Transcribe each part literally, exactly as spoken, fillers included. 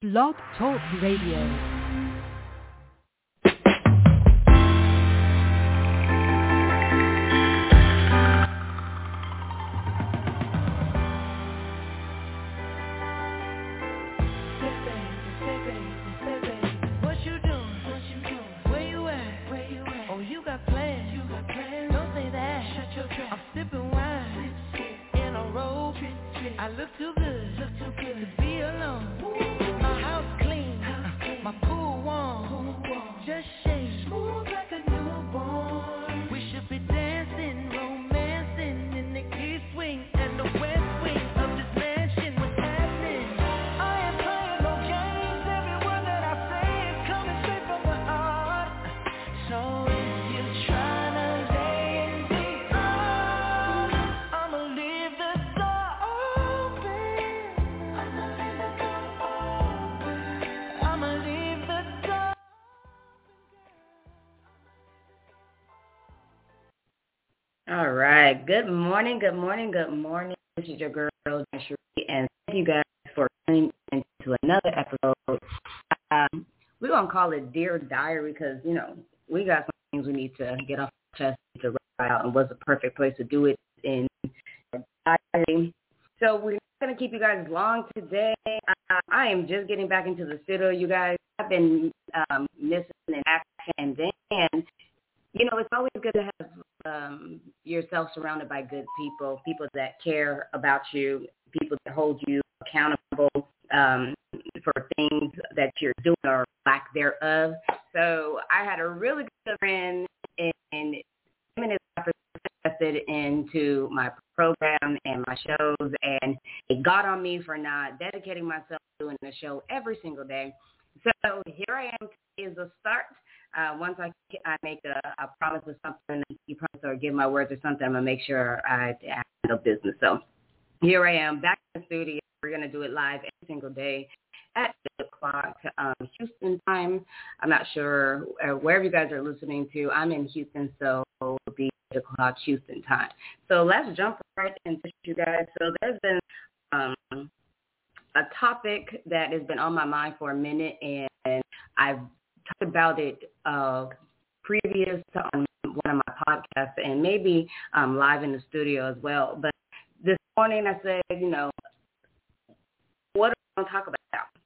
Blog Talk Radio. I look too good, look too good to be alone. My house clean, my pool warm, just shake smooth like a newborn. We should be dancing, romancing in the east wing and the west wing of this mansion. What's happening? I ain't playing no games. Every word that I say is coming straight from the heart. So if you're trying to lay in the arms, I'ma leave the door open. I'ma leave the door open. I'ma leave the door open. All right. Good morning. Good morning. Good morning. This is your girl, Cherie, and thank you guys for tuning into another episode. Um, we're going to call it Dear Diary because, you know, we got some things we need to get off our chest to write out, and what's the perfect place to do it in diary. So we're not going to keep you guys long today. I, I am just getting back into the studio, you guys. I've been um, missing in action, and then, you know, it's always good to have um, yourself surrounded by good people, people that care about you, people that hold you accountable um, for things that you're doing or lack thereof. So I had a really good friend, and him and his wife invested into my program and my shows, and it got on me for not dedicating myself to doing the show every single day. So here I am. Is a start. Uh, once I, I make a, a promise of something, you promise or give my words or something, I'm going to make sure I, I handle business. So here I am back in the studio. We're going to do it live every single day at eight o'clock um, Houston time. I'm not sure uh, wherever you guys are listening to. I'm in Houston, so it'll be eight o'clock Houston time. So let's jump right into you guys. So there's been um, a topic that has been on my mind for a minute, and I've talked about it uh, previous to on one of my podcasts and maybe um, live in the studio as well. But this morning I said, you know, what are we going to talk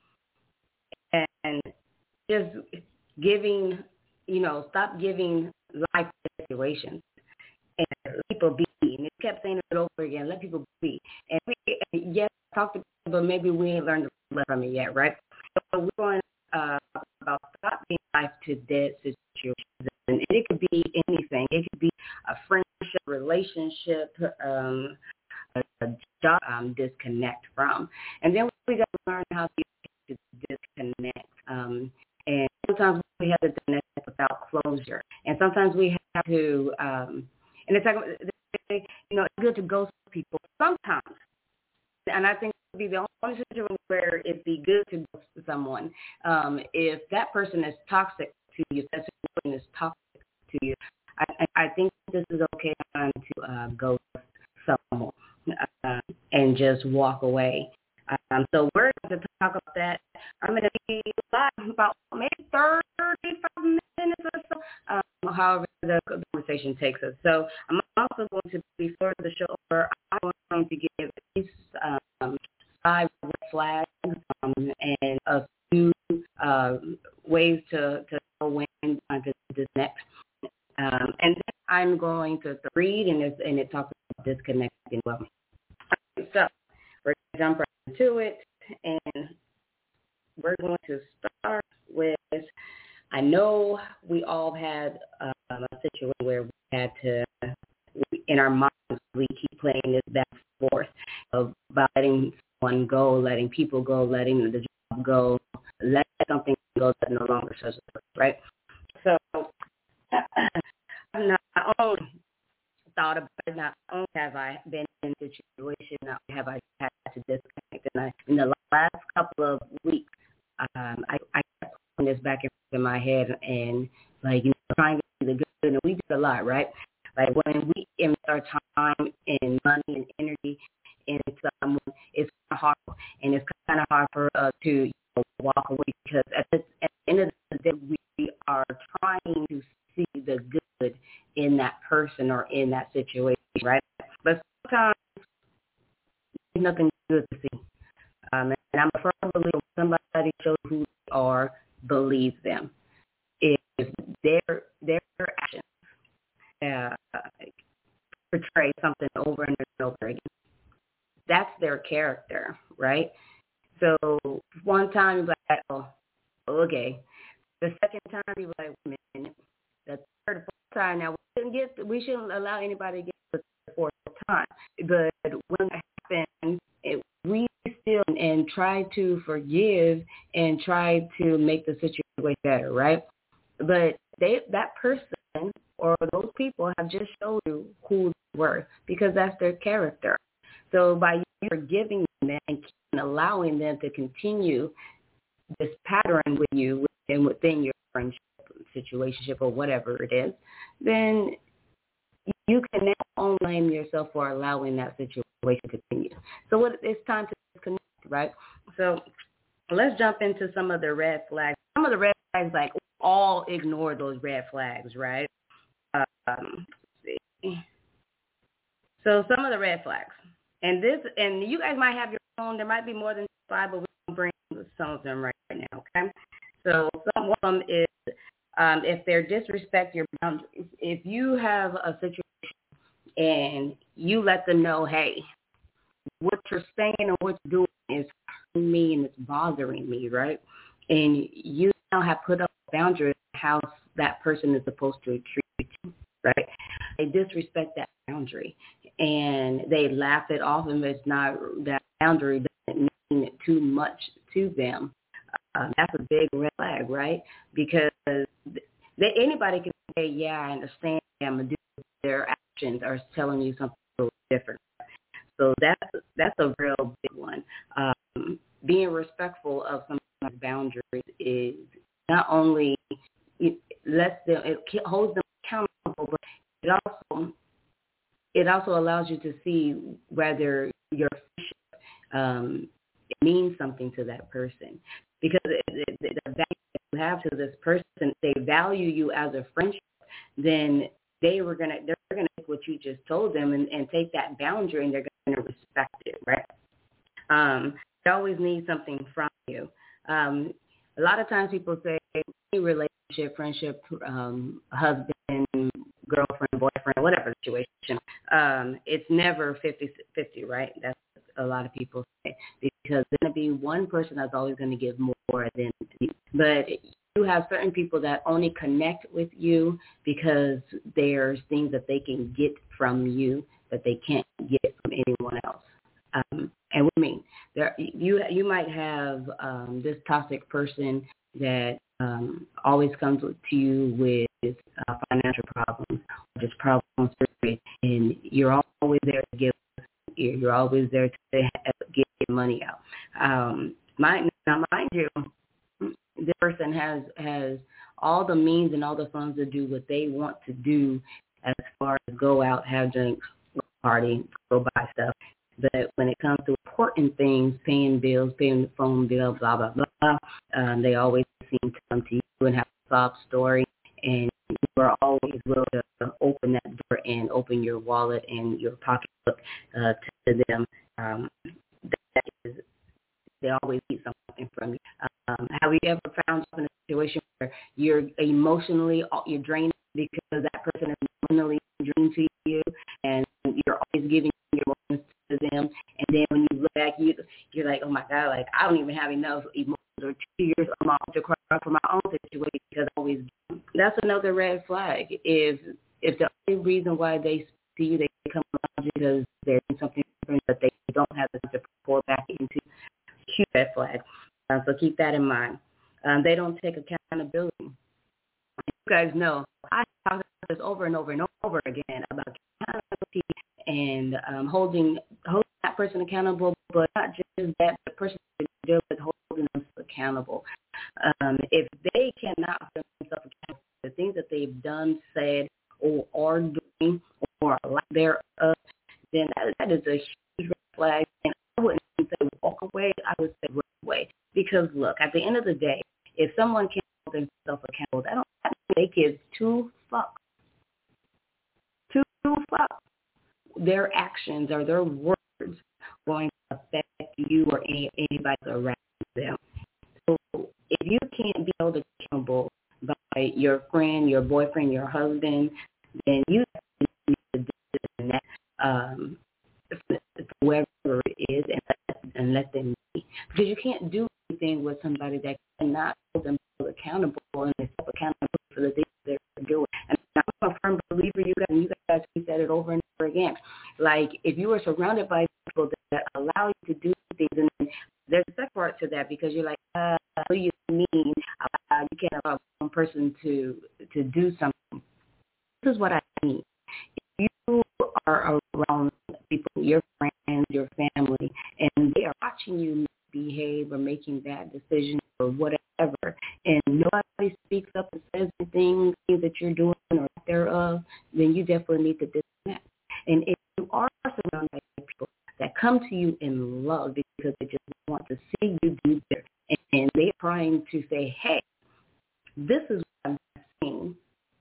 about? And just giving, you know, stop giving life situations and let people be. And it kept saying it over again, let people be. And we, and yes, talked about it, but maybe we ain't learned from it yet, right? So we're going uh, about stop being life to dead situations. And it could be anything. It could be a friendship, relationship, um, a, a job um, disconnect from. And then we got to learn how to disconnect. Um, and sometimes we have to disconnect without closure. And sometimes we have to, um, and it's like, you know, it's good to ghost people sometimes. And I think it would be the only situation where it'd be good to ghost someone. Um, if that person is toxic to you, if that person is toxic to you, I, I think this is okay time to uh, ghost someone uh, and just walk away. Um, so we're going to talk about that. I'm going to be live about maybe thirty-five minutes or so, um, however the conversation takes us. So I'm also going to, before the show over, I'm going to give at least um, five red flags um, and a few uh, ways to, to know when uh, to disconnect. Um, and then I'm going to read, and, it's, and it talks about disconnecting well. Okay, so we're going to jump right into it, and we're going to start with, I know we all had um, a situation where we had to, in our minds, we keep playing this back and forth of letting someone go, letting people go, letting the job go, letting something go that no longer serves us, right? So I've not only thought about it, not only have I been in a situation, not have I had to disconnect, and I, in the last couple of weeks, um, I, I kept putting this back in my head and, like, you know, trying to do the good, and we do a lot, right? Like, when we invest our time and money and energy in someone, it's kind of hard, and it's kind of hard for us to, you know, walk away because at the, at the end of the day, we are trying to see the good in that person or in that situation, right? But sometimes there's nothing good to see. Um, and I'm a firm believer when somebody shows who they are, believe them. If their their actions uh, portray something over and over again, that's their character, right? So one time you're like, oh, okay. The second time you're like, wait a minute. The third, fourth time, now we shouldn't get, we shouldn't allow anybody to get the fourth time. But when that happens, it, we still and try to forgive and try to make the situation better, right? But they, that person or those people have just showed you who they were because that's their character. So by you forgiving them and allowing them to continue this pattern with you and within your friendship, situationship, or whatever it is, then you can now only blame yourself for allowing that situation to continue. So what, it's time to disconnect, right? So let's jump into some of the red flags. Some of the red flags, like, all ignore those red flags, right? Um, let's see. So some of the red flags. And this, and you guys might have your own. There might be more than five, but we're going to bring some of them right now, okay? So some of them is um, if they're disrespect your boundaries. If you have a situation and you let them know, hey, what you're saying or what you're doing is hurting me and it's bothering me, right? And you now have put up boundaries how that person is supposed to treat you, right? They disrespect that boundary and they laugh it off, and it's not, that boundary doesn't mean too much to them. Uh, that's a big red flag, right? Because they, anybody can say, yeah, I understand, I'm going to do, their actions are telling you something a little different. So that's, that's a real big one. Um, being respectful of someone's boundaries is not only, it lets them, it holds them accountable, but it also, it also allows you to see whether your friendship um, means something to that person. Because the, the, the value you have to this person, they value you as a friendship, then they were gonna they're gonna take what you just told them and, and take that boundary, and they're gonna respect it, right? Um, they always need something from you. Um, a lot of times people say any relationship, friendship, um, husband, girlfriend, boyfriend, whatever situation, um, it's never fifty-fifty, right? That's what a lot of people say, because there's going to be one person that's always going to give more than you. But you have certain people that only connect with you because there's things that they can get from you that they can't get from anyone else. Um, and what I mean, there, you you might have um, this toxic person that um, always comes to you with uh, financial problems, or just problems, and you're always there to give. You're always there to get your money out. Um, mind, now, mind you, this person has has all the means and all the funds to do what they want to do, as far as go out, have drinks, party, go buy stuff. But when it comes to important things, paying bills, paying the phone bill, blah, blah, blah, um, they always seem to come to you and have a sob story. And you are always willing to open that door and open your wallet and your pocketbook uh, to them. Um, that is, they always need something from you. Um, have you ever found yourself in a situation where you're emotionally, you're drained because that person is emotionally drained to you, and you're always giving your emotions to them, and then when you look back, you, you're like, oh my God, like I don't even have enough emotions or tears on my own to cry for my own situation because I always do. That's another red flag. If if the only reason why they see you, they come around you because they're doing something different that they don't have to pour back into, huge red flag. Uh, so keep that in mind. Um, they don't take accountability. You guys know I talk about this over and over and over again about accountability and um, holding holding that person accountable, but not just that, the person deal with holding them accountable. Um, if they cannot hold themselves accountable for the things that they've done, said, or are doing, or lack thereof, then that, that is a huge red flag. And I wouldn't say walk away. I would say run away, because Because, look, at the end of the day, if someone can't hold themselves accountable, that don't that make it too fuck. Too fuck. Their actions or their words going to affect you or any, anybody around them. So if you can't be held accountable by your friend, your boyfriend, your husband, then you need to do that, um, whoever it is, and let, and let them be. Because you can't do anything with somebody that cannot hold themselves accountable and self accountable for the things they're doing. And I'm a firm believer, you guys, and you guys, we said it over and over again. Like, if you are surrounded by people that allow you to do things, and then there's a second part to that, because you're like, uh, what do you mean uh, you can't allow one person to to do something? This is what I mean. If you are around people, your friends, your family, and they are watching you behave or making bad decisions or whatever, and nobody speaks up and says anything that you're doing or thereof, then you definitely need to disconnect. And if you are surrounded by people that come to you in love because they just want to see you do better, and they're trying to say, hey, this is what I'm seeing.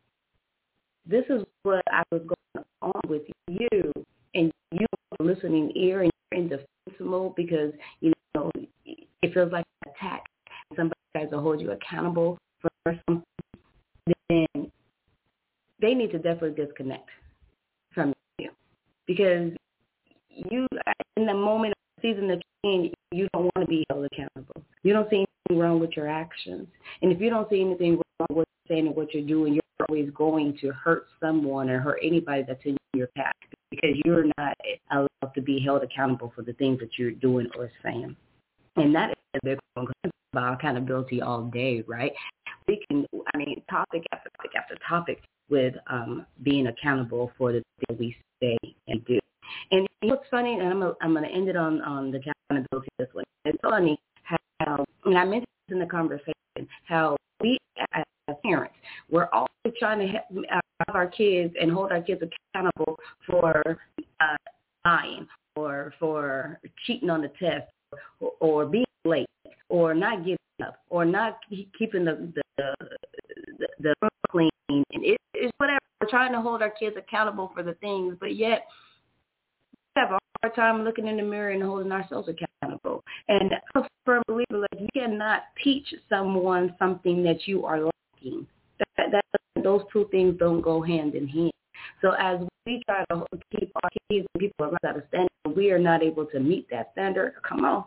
This is what I was going on with you, and you have a listening ear, and you're in defense mode because, you know, it feels like an attack. Somebody tries to hold you accountable for something, then they need to definitely disconnect from you, because you, in the moment of the season that you're in, you don't want to be held accountable. You don't see anything wrong with your actions. And if you don't see anything wrong with what you're saying and what you're doing, you're always going to hurt someone or hurt anybody that's in your path, because you're not allowed to be held accountable for the things that you're doing or saying. And that is a big one, because about accountability all day, right? We can, I mean, topic after topic after topic with um, being accountable for the things we say and do. And you know what's funny, and I'm gonna, I'm going to end it on, on the accountability this way. It's funny how, and I mentioned this in the conversation, how we as parents, we're always trying to have our kids and hold our kids accountable for uh, lying or for cheating on the test or, or being late or not giving up or not keeping the the, the, the room clean. And it, it's whatever. We're trying to hold our kids accountable for the things, but yet we have a hard time looking in the mirror and holding ourselves accountable. And I'm a firm believer, like, you cannot teach someone something that you are lacking. That, that, those two things don't go hand in hand. So as we try to keep our kids and people around that standard, we are not able to meet that standard. Come on.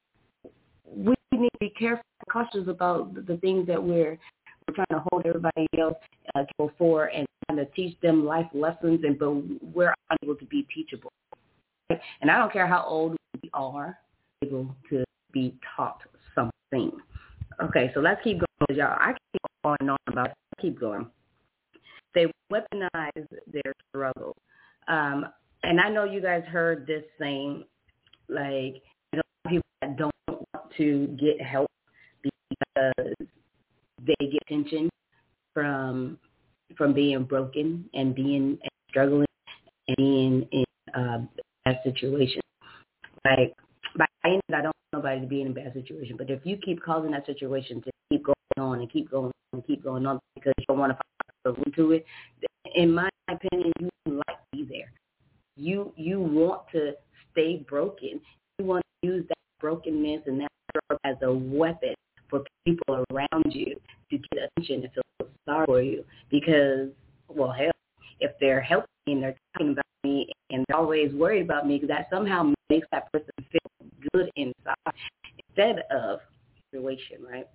We need to be careful and cautious about the things that we're, we're trying to hold everybody else accountable for and trying to teach them life lessons, and but we're unable to be teachable. Right? And I don't care how old we are, able to be taught something. Okay, so let's keep going, y'all. I keep going on about it. Keep going. They weaponize their struggle. Um, and I know you guys heard this saying, like, you know, people that don't want to get help because they get attention from from being broken and being and struggling and being in uh, bad situation. Like, by the end, I don't want nobody to be in a bad situation, but if you keep causing that situation to keep going on and keep going on and keep going on because you don't want to find a to it, in my opinion, you like to be there. You you want to stay broken. You want to use that brokenness and that as a weapon for people around you to get attention and feel sorry for you. Because, well, hell, if they're helping me and they're talking about me and they're always worried about me, that somehow makes that person feel good inside instead of situation, right?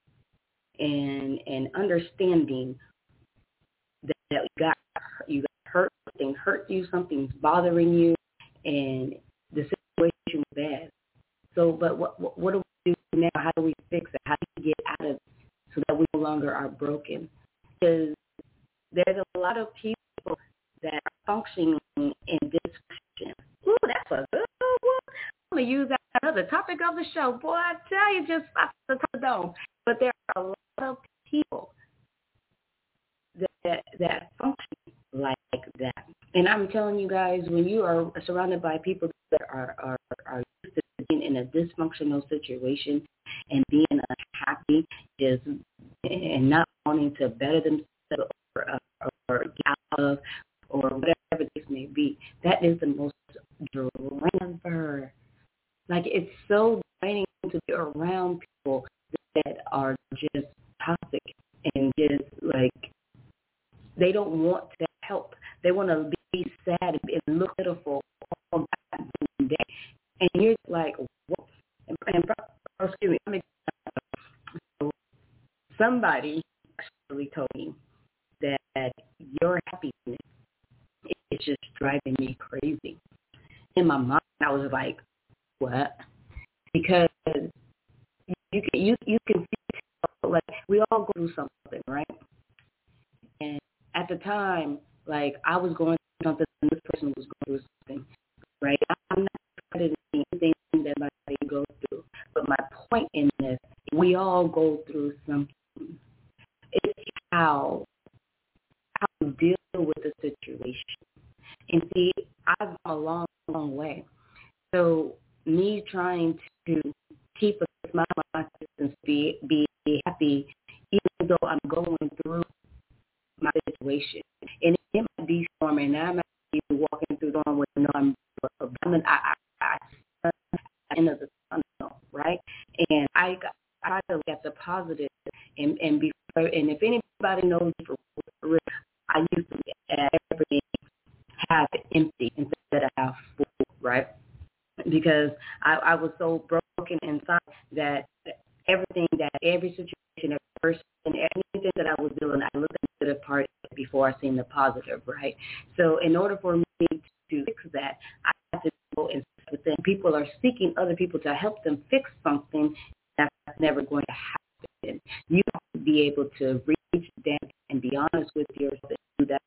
And and understanding that, that you got you got hurt, something hurt you, something's bothering you, and the situation is bad. So, but what what, what do we do now? How do we fix it? How do we get out of it so that we no longer are broken? Because there's a lot of people that are functioning in dysfunction. Ooh, that's a good one. I'm gonna use that another topic of the show. Boy, I tell you, just off the top of the dome. But there are a lot of people that that function like that. And I'm telling you guys, when you are surrounded by people that are, are, are used to being in a dysfunctional situation and being just and not wanting to better themselves or, uh, or get out of or whatever this may be. That is the most draining ever. Like, it's so draining to be around people that are just toxic and just like they don't want to help. They want to be sad and look pitiful all day. And you're like, what? And, and oh, excuse me, let me, so somebody actually told me that your happiness is just driving me crazy. In my mind, I was like, what? Because you can you you can see, like, we all go through something, right? And at the time, like, I was going through something, and this person was going through something, right? I'm not crediting anything that somebody goes through, but my point in this, we all go through something. It's how how to deal with the situation. And see, I've come a long, long way. So me trying to keep a smile on my face and be, be happy, even though I'm going through my situation. And it might be storming, and I might be walking through the storm with no I'm I, I, I, I at the end of the tunnel, right? And I, I try to look at the positive and, and be, and if anybody knows for real, I used to at everything have it empty instead of have full, right? Because I, I was so broken inside that everything, that every situation, every person, anything that I was doing, I looked at the negative part before I seen the positive, right? So in order for me to fix that, I have to go and within. People are seeking other people to help them fix something that's never going to happen. You have to be able to reach down and be honest with yourself and do that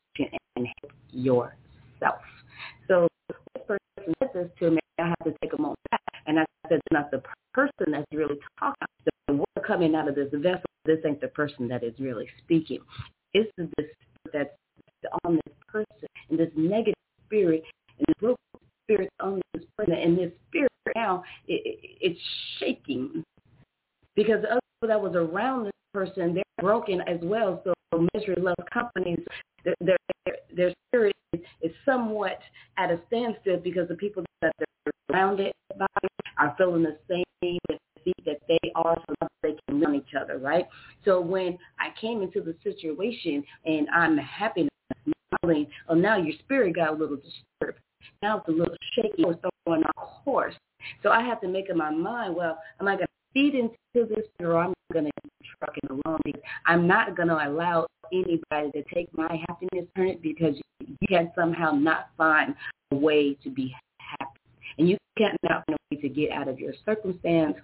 and help yourself. So this person said this to me, I have to take a moment back. And I said, it's not the person that's really talking. The word coming out of this vessel, this ain't the person that is really speaking. It's the spirit that's on this person, and this negative spirit, and this broken spirit on this person, and this spirit now, it, it, it's shaking. Because the other people that was around this person, they're broken as well. So misery loves companies. Their, their, their spirit is somewhat at a standstill because the people that they're around it by are feeling the same defeat that they are, so they can learn each other, right? So when I came into the situation and I'm happy and smiling, oh, now your spirit got a little disturbed. Now it's a little shaky. It's throwing off course. So I have to make up my mind, well, am I going to feed into this or I'm going to keep trucking along? I'm not going to allow anybody to take my happiness, turn it, because you can somehow not find a way to be happy. And you can't not find a way to get out of your circumstance.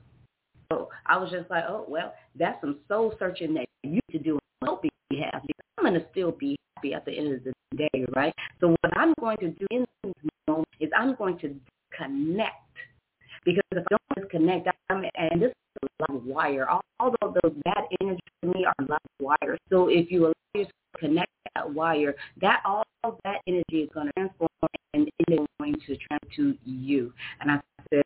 So I was just like, oh, well, that's some soul searching that you need to do and hope be happy. I'm going to still be happy at the end of the day, right? So what I'm going to do in this moment is I'm going to connect. Because if I don't disconnect, I'm, and this is a live wire. All, all of those bad energies to me are live wires. So if you allow yourself to connect that wire, that all of that energy is going to transform and it is going to transfer to you. And I said,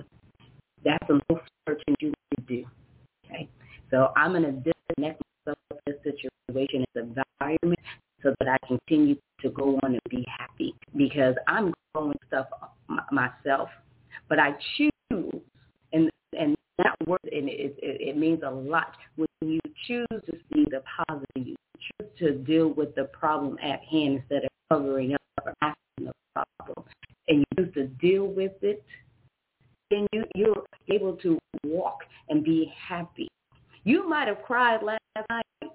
that's some searching you need to do. Okay, so I'm going to disconnect myself from this situation, this environment, so that I continue to go on and be happy. Because I'm growing stuff myself. But I choose, and and that word, and it, it, it means a lot. When you choose to see the positive, you choose to deal with the problem at hand instead of covering up or asking the problem, and you choose to deal with it, then you, you're able to walk and be happy. You might have cried last night.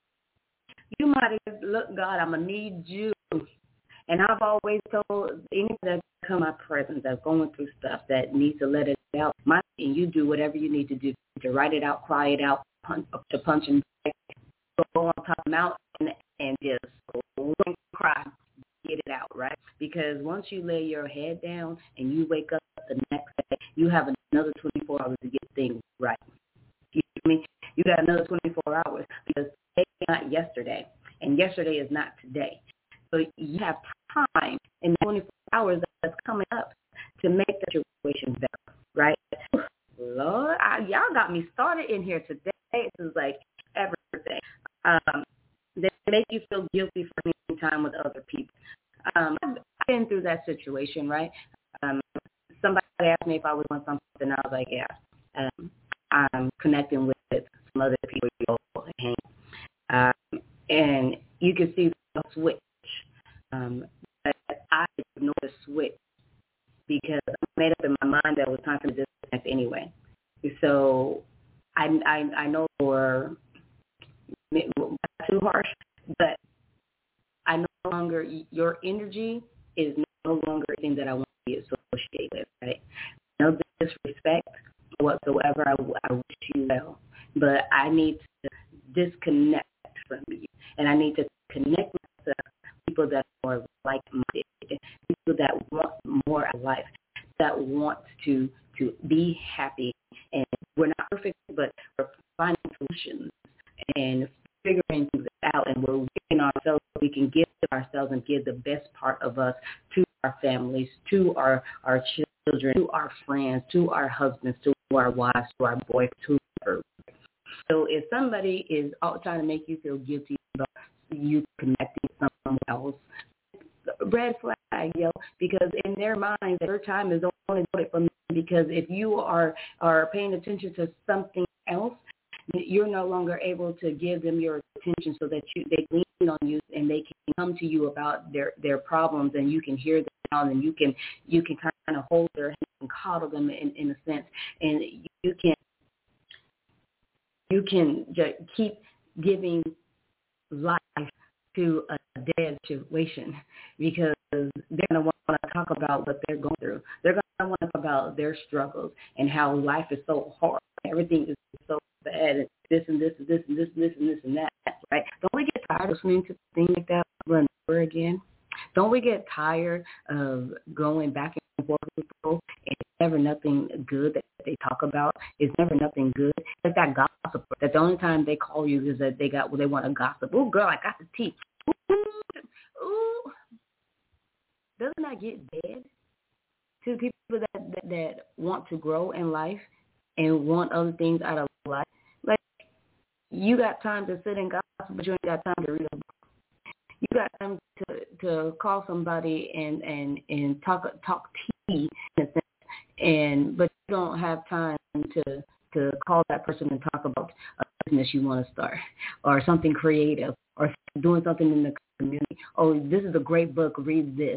You might have, look, God, I'm going to need you. And I've always told anybody that come my presence that's going through stuff that needs to let it out, my, and you do whatever you need to do to write it out, cry it out, punch, to punch and go on top of the mountain and just cry, get it out, right? Because once you lay your head down and you wake up the next day, you have another twenty-four hours to get things right. You know me? You got another twenty-four hours because today is not yesterday, and yesterday is not today. So you have time in twenty-four hours that's coming up to make the situation better, right? Lord, I, y'all got me started in here today. It's like everything. Um, they make you feel guilty for spending time with other people. Um, I've been through that situation, right? Um, somebody asked me if I was doing something, and I was like, yeah, um, I'm connecting with some other people. Um, and you can see the switch. Um, but I ignored the switch because I made up in my mind that it was time for me to disconnect anyway. So I, I, I know for too harsh, but I no longer, your energy is no longer a thing that I want to be associated with, right? No disrespect whatsoever. I, I wish you well, but I need to disconnect from you, and I need to connect myself with people that are like-minded, people that want more of life, that want to to be happy. And we're not perfect, but we're finding solutions and figuring things out, and we're working ourselves so we can give ourselves and give the best part of us to our families, to our, our children, to our friends, to our husbands, to our wives, to our boys, to our So if somebody is all trying to make you feel guilty about you connecting with someone else, red flag, yo, because in their mind, their time is only devoted for me. Because if you are, are paying attention to something else, you're no longer able to give them your attention so that you they lean on you and they can come to you about their, their problems, and you can hear them out, and you can you can kind of hold their hand and coddle them in, in a sense, and you can you can just keep giving life to a dead situation, because they're going to want to talk about what they're going through. They're going to want to talk about their struggles and how life is so hard. Everything is so bad, and this and this and this and this and this and this and that, right? Don't we get tired of listening to things like that over and over again? Don't we get tired of going back and forth with people, and it's never nothing good that they talk about? It's never nothing good. It's that gossip. That the only time they call you is that they got well, they want to gossip. Oh, girl, I got the tea. Ooh, ooh. Doesn't that get dead to people that, that that want to grow in life and want other things out of life? Like, you got time to sit and gossip, but you ain't got time to read a book. You got time to to call somebody and and and talk talk tea, in a sense, and but you don't have time to to call that person and talk about a business you want to start, or something creative, or doing something in the community. Oh, this is a great book. Read this.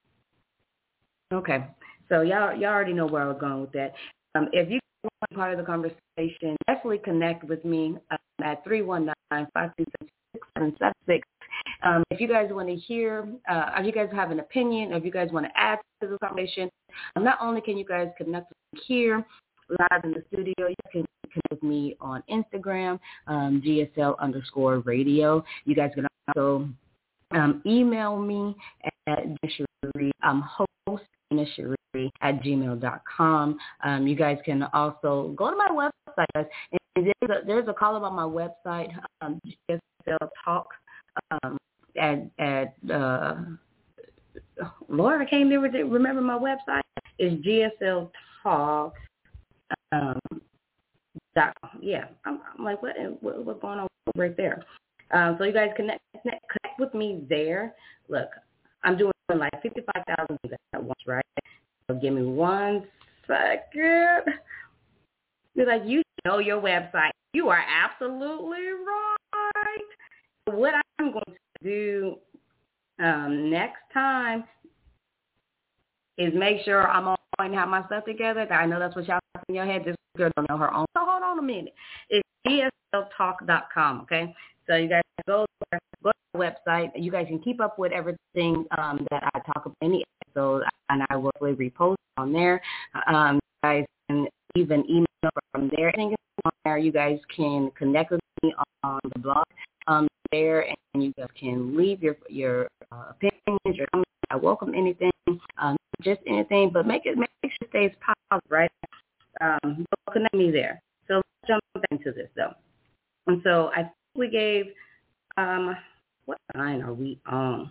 Okay, so y'all y'all already know where I was going with that. Um, if you want to be part of the conversation, definitely connect with me um, at three one nine, five two seven, six seven seven six. Um, if you guys want to hear, uh, if you guys have an opinion, or if you guys want to add to the conversation, um, not only can you guys connect with me here live in the studio, you can connect with me on Instagram, um, G S L underscore radio. You guys can also um, email me at Cherie. I'm host Cherie at gmail dot com. Um, you guys can also go to my website. And there's a, there's a column on my website, um, G S L Talk. Um, at at uh, Lord, I can't even remember my website. It's G S L Talk. Um, dot com. Yeah, I'm, I'm like, what, what what's going on right there? Um, so you guys connect, connect connect with me there. Look, I'm doing like fifty-five thousand things at once, right? So give me one second. You're like, you know your website. You are absolutely right. What I'm going to do um, next time is make sure I'm on and have my stuff together. I know that's what y'all have in your head. This girl don't know her own. So hold on a minute. It's G S L talk dot com, okay? So you guys go there, go to the website. You guys can keep up with everything um, that I talk about in any episode, and I will repost on there. Um, you guys can even email from there. Anything on there, you guys can connect with me on the blog um, there, and you guys can leave your your uh, opinions, your comments. I welcome anything, um, just anything, but make it make sure it stays positive, right? Um, so connect me there. So let's jump into this though. And so I think we gave, um, what line are we on?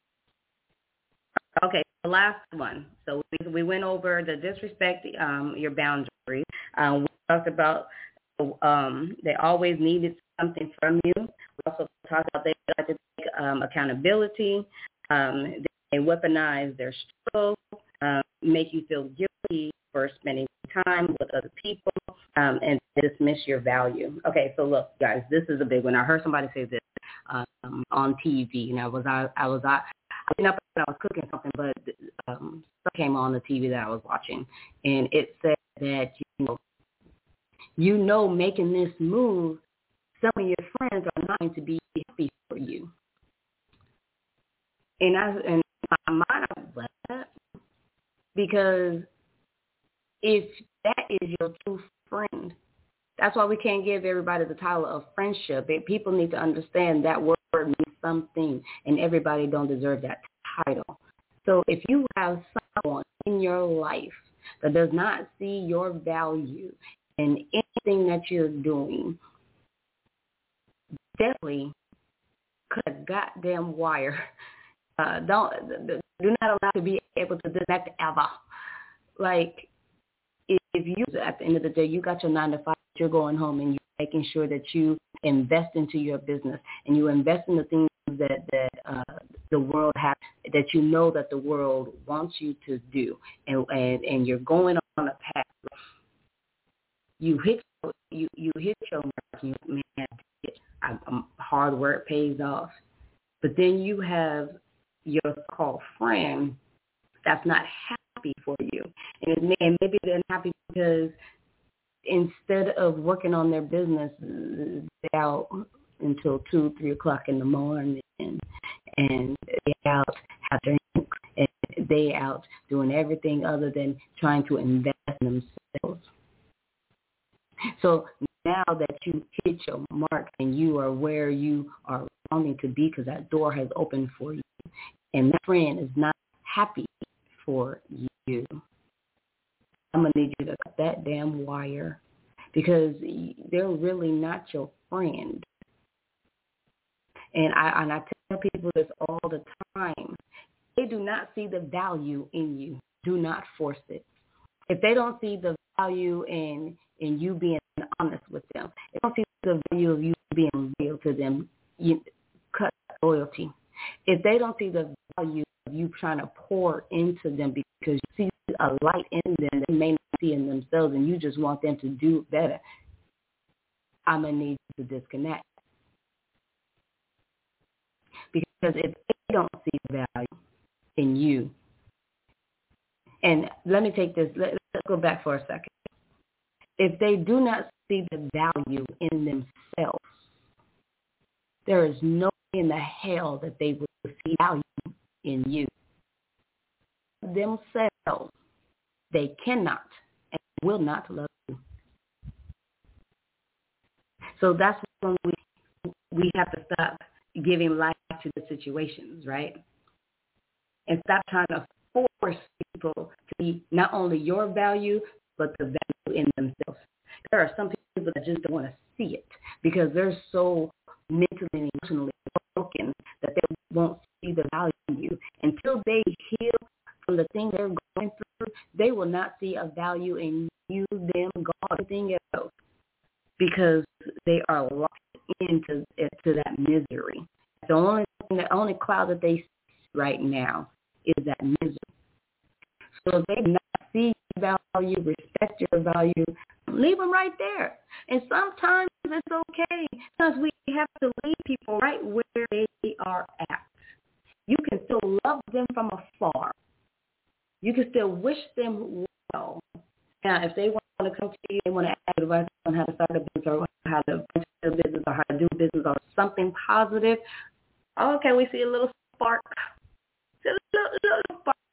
Okay, the last one. So we, we went over the disrespect, um, your boundaries. Um, we talked about um, they always needed something from you. We also talked about they like to take um, accountability. Um, they weaponize their struggle, um, make you feel guilty for spending time with other people, um, and dismiss your value. Okay, so look, guys, this is a big one. I heard somebody say this um, on T V, and I was I, I was I, I up and I was cooking something, but um, stuff came on the T V that I was watching, and it said that you know, you know, making this move, some of your friends are not going to be happy for you. And I and my mind I was like, because if that is your true friend, that's why we can't give everybody the title of friendship. People need to understand that word means something, and everybody don't deserve that title. So if you have someone in your life that does not see your value in anything that you're doing, definitely cut a goddamn wire. Uh, don't do not allow to be able to disconnect ever. Like, if you, at the end of the day, you got your nine to five, you're going home and you're making sure that you invest into your business and you invest in the things that, that uh, the world has, that you know that the world wants you to do, and and, and you're going on a path. You hit you you hit your mark. You man, um, hard work pays off. But then you have your so-called friend that's not happy for you, and, it may, and maybe they're not happy because instead of working on their business, they're out until two, three o'clock in the morning, and, and they out have drinks, and they out doing everything other than trying to invest in themselves. So now that you hit your mark and you are where you are wanting to be, because that door has opened for you, and that friend is not happy for you, I'm going to need you to cut that damn wire, because they're really not your friend. And I, and I tell people this all the time. They do not see the value in you. Do not force it. If they don't see the value in, in you being honest with them, they don't see the value of you being real to them, you cut loyalty. If they don't see the value of you trying to pour into them because you see a light in them that they may not see in themselves and you just want them to do better, I'm going to need you to disconnect. Because if they don't see the value in you, and let me take this, let, let's go back for a second. If they do not see the value in themselves, there is no way in the hell that they will see value in you. Themselves, they cannot and will not love you. So that's when we we have to stop giving life to the situations, right? And stop trying to force people to be not only your value, but the value in themselves. There are some people that just don't want to see it because they're so mentally and emotionally broken that they won't see the value in you. Until they heal from the thing they're going through, they will not see a value in you, them, God, anything else, because they are locked into to that misery. The only thing, the only cloud that they see right now is that misery. So if they do not see your value, respect your value, leave them right there. And sometimes it's okay because we have to leave people right where they are at. You can still love them from afar. You can still wish them well. Now, if they want to come to you, they want to ask advice on how to start a business or how to run a business or how to do business or something positive, okay, we see a little spark. See a little, little spark.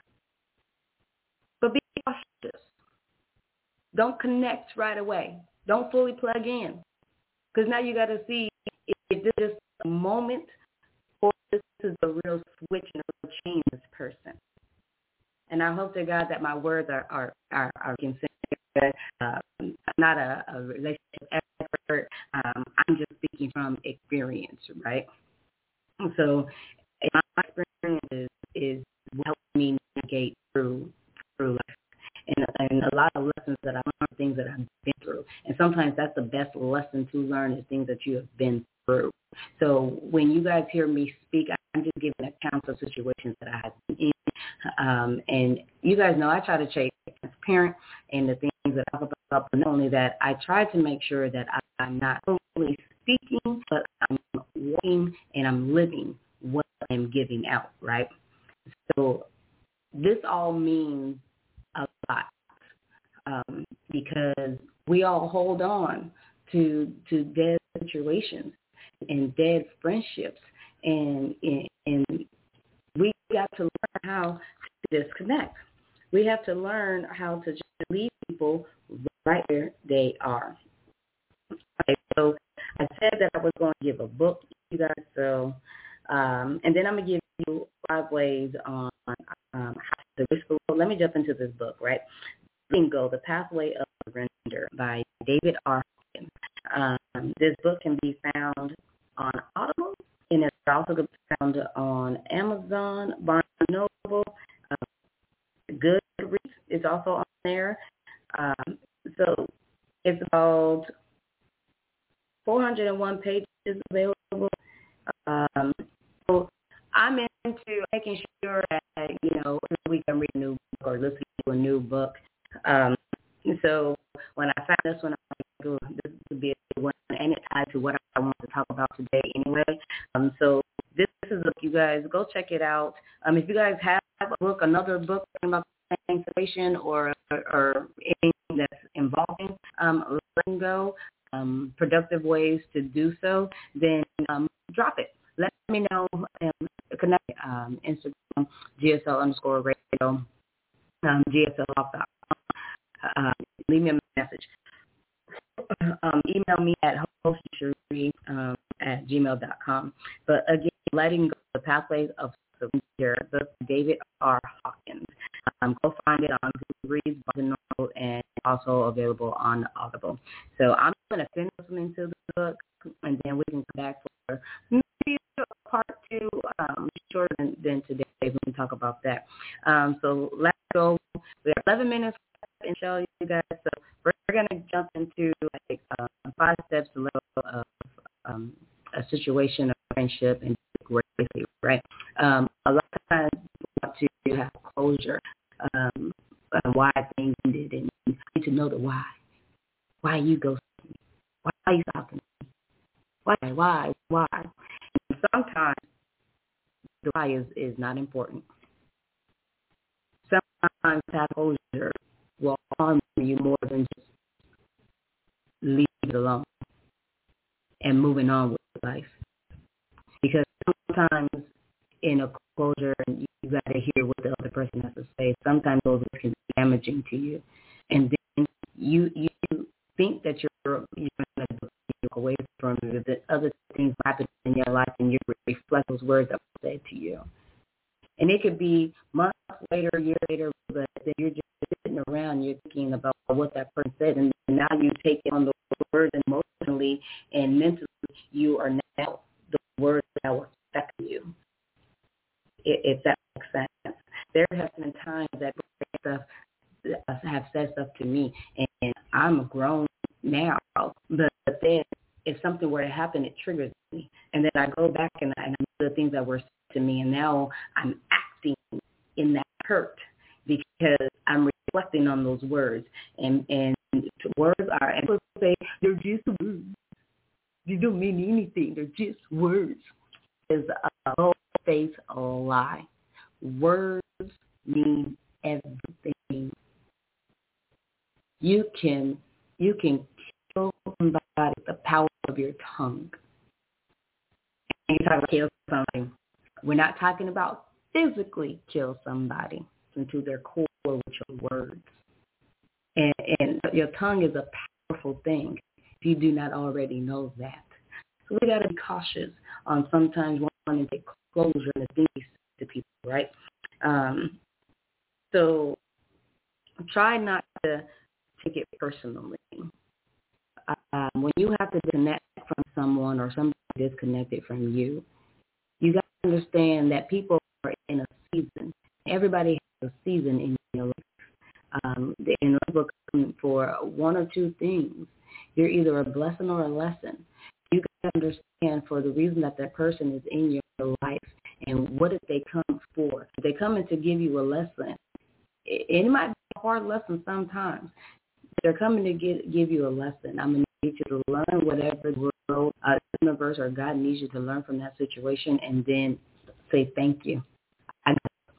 But be cautious. Don't connect right away. Don't fully plug in. Because now you got to see if this is a moment or this is a real switch and a real change this person. And I hope to God that my words are are are, are considered. Uh, I'm not a, a relationship expert. Um, I'm just speaking from experience, right? So my experience is, is helping me navigate through through life, and, and a lot of lessons that I learned, things that I've been through, and sometimes that's the best lesson to learn is things that you have been through. So when you guys hear me speak, I'm just giving accounts of situations that I have been in. Um, and you guys know I try to stay transparent in the things that I talk about, but not only that, I try to make sure that I, I'm not only speaking, but I'm walking and I'm living what I'm giving out, right? So this all means a lot um, because we all hold on to to dead situations and dead friendships, and, and, and we got to learn how to disconnect. We have to learn how to just leave people right where they are. Okay, so I said that I was going to give a book to you guys, so um, and then I'm going to give you five ways on um, how to risk the world. Let me jump into this book, right? Bingo, The Pathway of Surrender by David R. Hawkins. Um, this book can be found on Audible, and it's also can be found on Amazon, Barnes and Noble, um, Goodreads is also on there. Um, so it's about four hundred one pages available. Um, so I'm into making sure that, you know, we can read a new book or listen to a new book. Um, so when I found this one, I was like, oh, this would be a good one, and it ties to what I want to talk about today anyway. Um, so this, this is a book, you guys, go check it out. Um, if you guys have a book, another book about the same situation or, or, or anything that's involving um, letting go, um, productive ways to do so, then um, drop it. Let me know. Um, connect um, Instagram, G S L underscore radio, um, G S L off dot com. Uh, leave me a message. Um, email me at hostcherie um, at gmail dot com. But again, letting go, The Pathways of Surrender, the David R. Hawkins. Um, go find it on Goodreads, Barnes and Noble, and also available on Audible. So I'm going to finish listening to the book, and then we can come back for maybe a part two, um, shorter than, than today. We can talk about that. Um, so let's go. We have eleven minutes and show you guys. So we're going to jump into like uh, five steps to level of um, a situation, a friendship, and gracefully, right? Um, a lot of times people want to have closure, um, uh, why things ended, and you need to know the why. Why you go? Why are you talking? Why? Why? Why? And sometimes the why is, is not important. Sometimes have closure will harm you more than just leave it alone and moving on with life. Because sometimes in a closure, you got to hear what the other person has to say. Sometimes those can be damaging to you. And then you you think that you're, you're going to walk away from it, the other things happen in your life and you reflect those words that were said to you. And it could be months later, years later, but then you're just sitting around, you're thinking about what that person said, and now you take it on the words emotionally and mentally, you are now the words that will affect you, if that makes sense. There have been times that stuff have said stuff to me, and I'm grown now, but then if something were to happen, it triggers me, and then I go back and I, and I know the things that were said to me, and now I'm acting in that hurt because I'm reflecting on those words, and and words are, and people say they're just words. They don't mean anything. They're just words. Is a whole face a lie. Words mean everything. You can you can kill somebody with the power of your tongue. And you talk about kill somebody. We're not talking about physically kill somebody into their core with your words. And, and your tongue is a powerful thing if you do not already know that. So we got to be cautious on sometimes wanting to take closure and things to people, right? Um, so try not to take it personally. Um, when you have to disconnect from someone or somebody disconnected from you, you got to understand that people are in a season. Everybody has a season in your life. Um, and we're looking for one or two things. You're either a blessing or a lesson. You got to understand for the reason that that person is in your life and what did they come for. If they come in to give you a lesson, it, it might be a hard lesson sometimes. They're coming to get, give you a lesson. I'm going to need you to learn whatever the world, uh, the universe, or God needs you to learn from that situation, and then say thank you. I,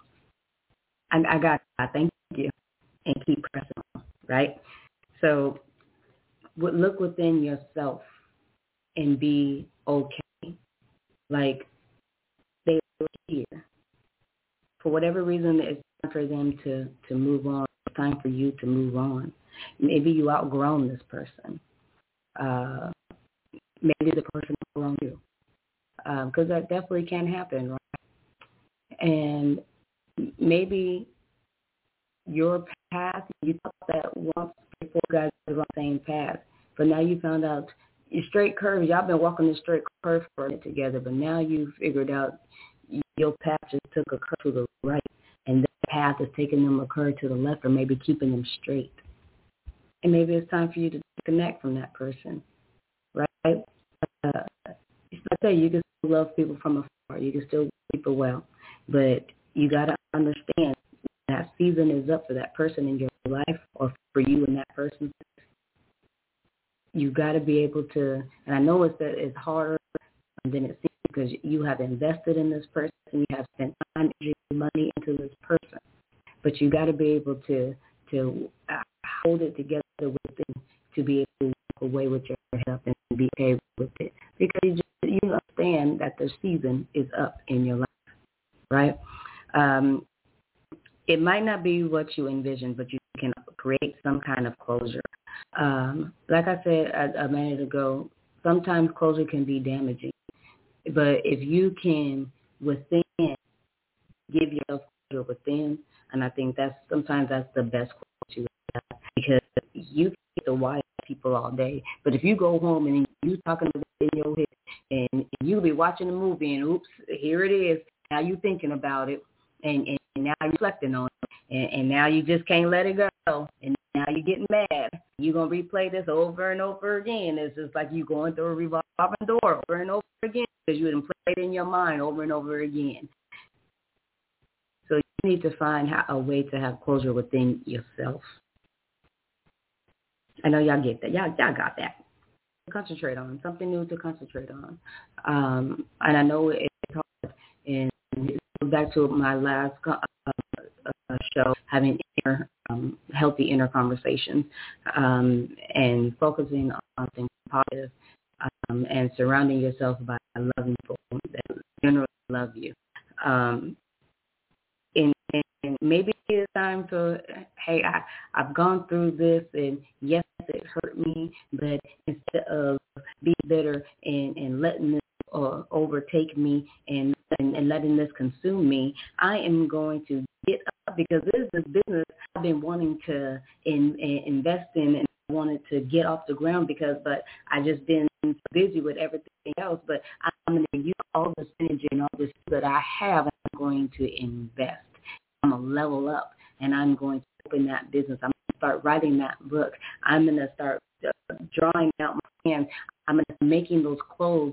I, I got I thank you, and keep pressing on, right? So look within yourself and be okay. Like, they were here. For whatever reason, it's time for them to, to move on. It's time for you to move on. Maybe you outgrown this person. Uh, maybe the person outgrown you. Because um, that definitely can happen, right? And maybe your path, you thought that once before you guys were on the same path, but now you found out your straight curves. Y'all been walking this straight curve for a minute together, but now you figured out your path just took a curve to the right, and that path is taking them a curve to the left, or maybe keeping them straight. And maybe it's time for you to disconnect from that person, right? Uh, like I say, you can still love people from afar. You can still love people well, but you got to understand that season is up for that person in your life, or for you and that person. You got to be able to, and I know it's that it's harder than it seems because you have invested in this person, you have spent time, energy, money into this person, but you got to be able to to hold it together within to be able to walk away with your head up and be okay with it, because you, just, you understand that the season is up in your life, right? Um, it might not be what you envisioned, but you can create some kind of closure. Um, like I said a, a minute ago, sometimes closure can be damaging, but if you can within give yourself closure within, and I think that's sometimes that's the best closure you have, because you can get the why people all day, but if you go home and you talking about it in your head, and you be watching a movie and oops, here it is. Now you thinking about it, and, and now you're reflecting on it, and, and now you just can't let it go, and now you're getting mad. You're going to replay this over and over again. It's just like you going through a revolving door over and over again because you didn't play it in your mind over and over again. So you need to find how, a way to have closure within yourself. I know y'all get that. Y'all, y'all got that. Concentrate on something new to concentrate on. Um, and I know it's hard. And it goes back to my last uh, uh, show, having inner, um, healthy inner conversations, um, and focusing on something positive, um, and surrounding yourself by loving people that generally love you. Um, and, and maybe it's time to, hey, I, I've gone through this, and yes, it hurt me, but instead of being bitter and, and letting this uh, overtake me and, and and letting this consume me, I am going to get up, because this is a business I've been wanting to in, in, invest in, and wanted to get off the ground because, but I just been busy with everything else. But I'm going to use all this energy and all this that I have, and I'm going to invest. I'm going to level up, and I'm going to open that business. I'm going to start writing that book. I'm going to start uh, drawing out my hands. I'm going to start making those clothes.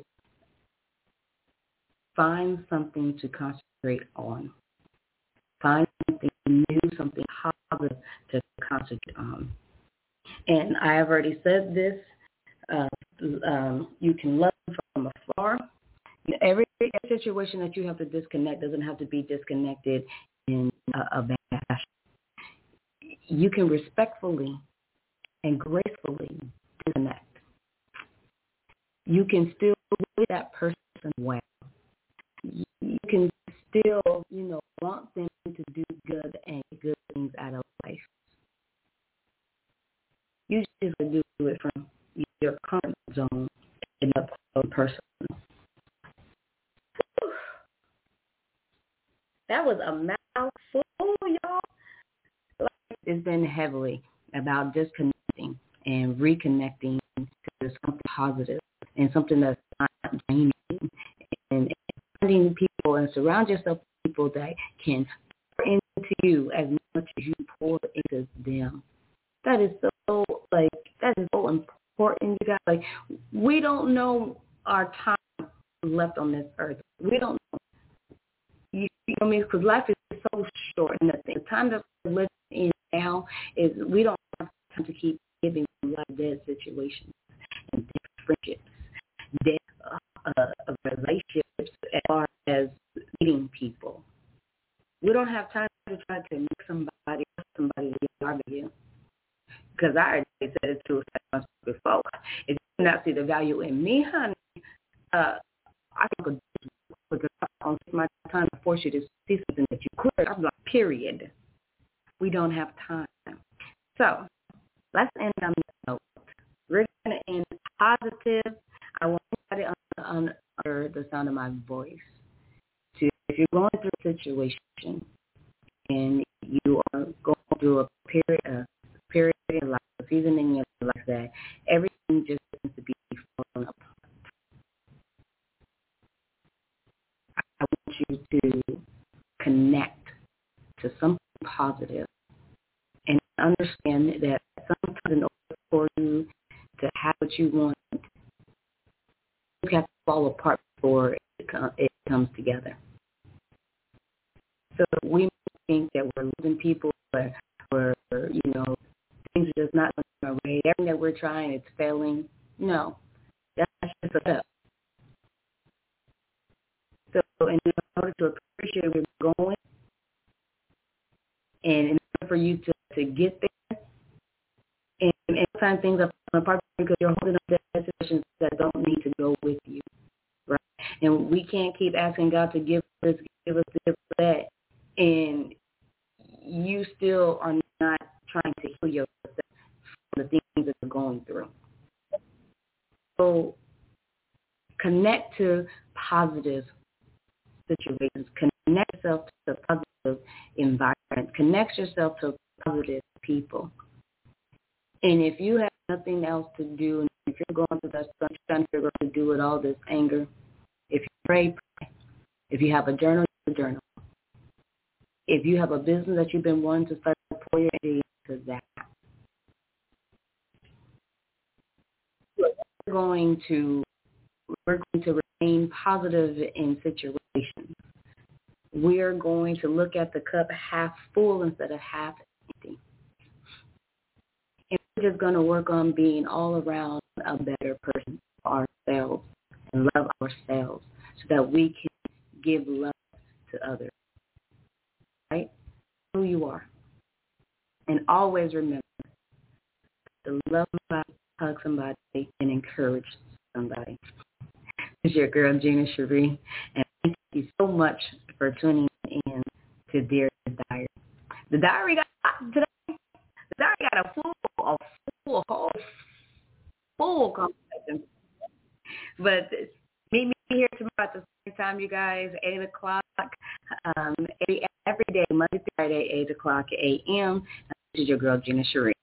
Find something to concentrate on. Find something new, something positive to concentrate on. And I have already said this. Uh, um, you can love from afar. Every situation that you have to disconnect doesn't have to be disconnected in a, a bad fashion. You can respectfully and gracefully disconnect. You can still with that person well. You can still, you know, want them to do good and good things out of life. You just do it from your comfort zone and up close person. That was a mouthful, y'all. It's been heavily about disconnecting and reconnecting to something positive and something that's not draining, and finding people and surround yourself with people that can pour into you as much as you pour into them. That is so, like, that is so important. our time left on this earth. We don't know. You, you know what I mean? Because life is so short. And the, the time that we're living in now is we don't have time to keep giving like dead situations and dead friendships, dead uh, uh, relationships as far as meeting people. We don't have time to try to make somebody somebody love you. Because I already said it to us before. If you do not see the value in me, honey, uh, I can go because I don't take my time to force you to see something that you could. I'm like, period. We don't have time. So let's end on this note. We're going to end positive. I want everybody under, under the sound of my voice to, if you're going through a situation and you are going through a period, a period in your life, a season in your life that everything just seems to be falling apart. I want you to connect to something positive and understand that sometimes in order for you to have what you want, you have to fall apart before it, com- it comes together. So we think that we're losing people, or, or you know, things are just not going our way. Everything that we're trying is failing. No, that's just a step. So in order to appreciate where we're going, and in order for you to, to get there, and, and sometimes things are falling apart because you're holding up dead situations that don't need to go with you, right? And we can't keep asking God to give us, give us, give us that, and you still are not trying to heal yourself from the things that you're going through. So connect to positive situations. Connect yourself to positive environments. Connect yourself to positive people. And if you have nothing else to do, and if you're going through that stuff, trying to figure out what to do with all this anger, if you pray, pray. If you have a journal, you journal. If you have a business that you've been wanting to start, pour your energy into that. We're going to we're going to remain positive in situations. We're going to look at the cup half full instead of half empty. And we're just going to work on being all around a better person for ourselves and love ourselves so that we can give love to others. Right? Who you are. And always remember to love somebody, hug somebody, and encourage somebody. This is your girl, Gina Cherie, and thank you so much for tuning in to Dear Diary. The diary got today. The diary got a full, a full, whole, full conversation. But meet me here tomorrow at the same time, you guys, eight o'clock. Um, every, every day, Monday through Friday, eight o'clock a m. This is your girl, Gina Cherie.